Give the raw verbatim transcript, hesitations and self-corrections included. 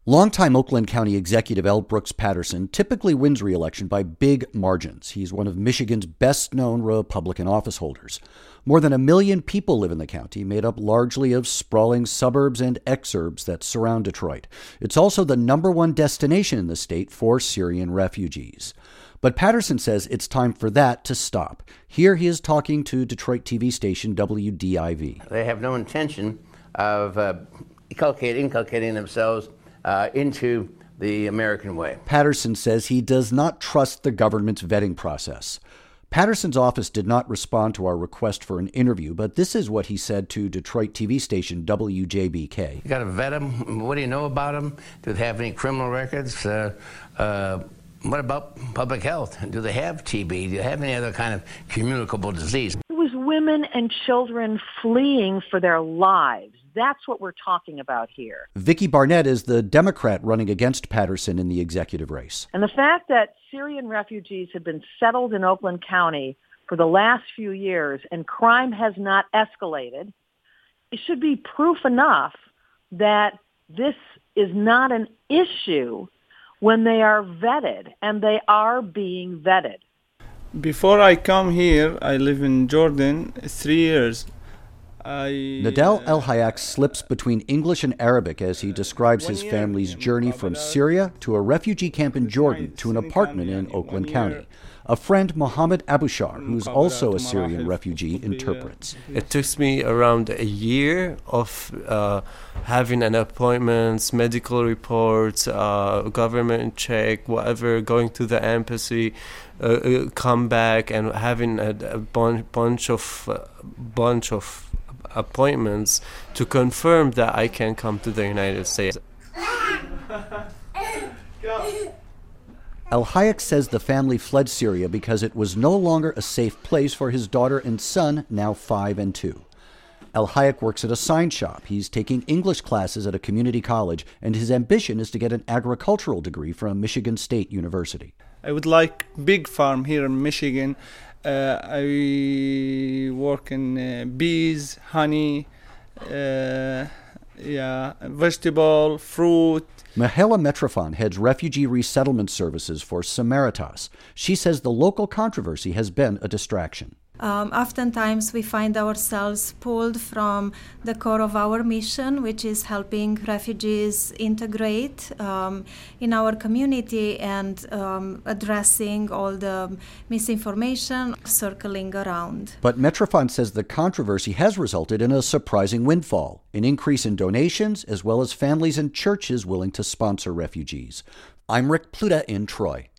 Longtime Oakland County Executive L. Brooks Patterson typically wins re-election by big margins. He's one of Michigan's best-known Republican office holders. More than a million people live in the county, made up largely of sprawling suburbs and exurbs that surround Detroit. It's also the number one destination in the state for Syrian refugees. But Patterson says it's time for that to stop. Here he is talking to Detroit T V station W D I V. They have no intention of uh, inculcating, inculcating themselves Uh, into the American way. Patterson says he does not trust the government's vetting process. Patterson's office did not respond to our request for an interview, but this is what he said to Detroit T V station W J B K. You got to vet them. What do you know about them? Do they have any criminal records? Uh, uh, what about public health? Do they have T B? Do they have any other kind of communicable disease? It was women and children fleeing for their lives. That's what we're talking about here. Vicky Barnett is the Democrat running against Patterson in the executive race. And the fact that Syrian refugees have been settled in Oakland County for the last few years and crime has not escalated, it should be proof enough that this is not an issue when they are vetted, and they are being vetted. Before I come here, I live in Jordan three years. I, Nadel El-Hayek slips between English and Arabic as he describes his family's journey from Syria to a refugee camp in Jordan to an apartment in Oakland County. A friend, Mohammed Abushar, who's also a Syrian refugee, interprets. It took me around a year of uh, having an appointment, medical reports, uh, government check, whatever, going to the embassy, uh, come back, and having a, a bunch, bunch of uh, bunch of appointments to confirm that I can come to the United States. El-Hayek says the family fled Syria because it was no longer a safe place for his daughter and son, now five and two. El-Hayek works at a sign shop. He's taking English classes at a community college, and his ambition is to get an agricultural degree from Michigan State University. I would like big farm here in Michigan. Uh, I work in uh, bees, honey, uh, yeah, vegetable, fruit. Mahela Metrofan heads refugee resettlement services for Samaritas. She says the local controversy has been a distraction. Um, oftentimes we find ourselves pulled from the core of our mission, which is helping refugees integrate um, in our community and um, addressing all the misinformation circling around. But Metrofan says the controversy has resulted in a surprising windfall, an increase in donations, as well as families and churches willing to sponsor refugees. I'm Rick Pluta in Troy.